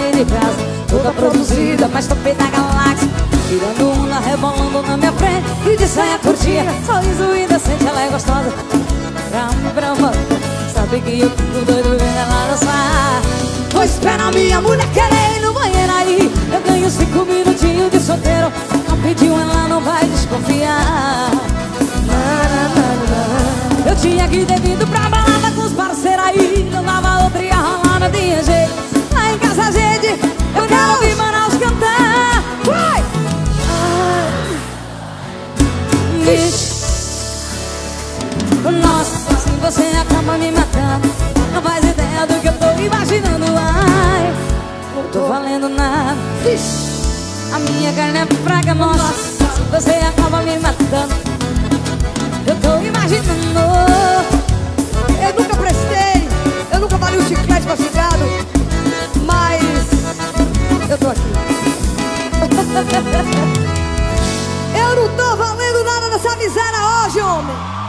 sair de casa. Toda produzida, mas topei da galáxia. Tirando onda, rebolando na minha frente. E de saia curtinha, sorriso indecente, ela é gostosa. Pra mim, pra você, sabe que eu fico doido vendo ela dançar. Vou esperar minha mulher querer ir no banheiro aí. Eu ganho 5 minutinhos de solteiro. Não pediu, ela não vai desconfiar. Eu tinha que ter vindo pra balada com os parceiros aí. Não dava outra, ia rolar, não tinha jeito. Lá em casa, gente, eu quero ouvir Manaus cantar. Vai! Nossa, assim você acaba me matando. Não faz ideia do que eu tô imaginando. Ai, não tô valendo nada. A minha carne é fraca, nossa, assim você acaba me matando. Eu tô imaginando. Eu nunca prestei, eu nunca valei um chiclete mastigado, mas eu tô aqui. Eu não tô valendo nada dessa miséria hoje, homem.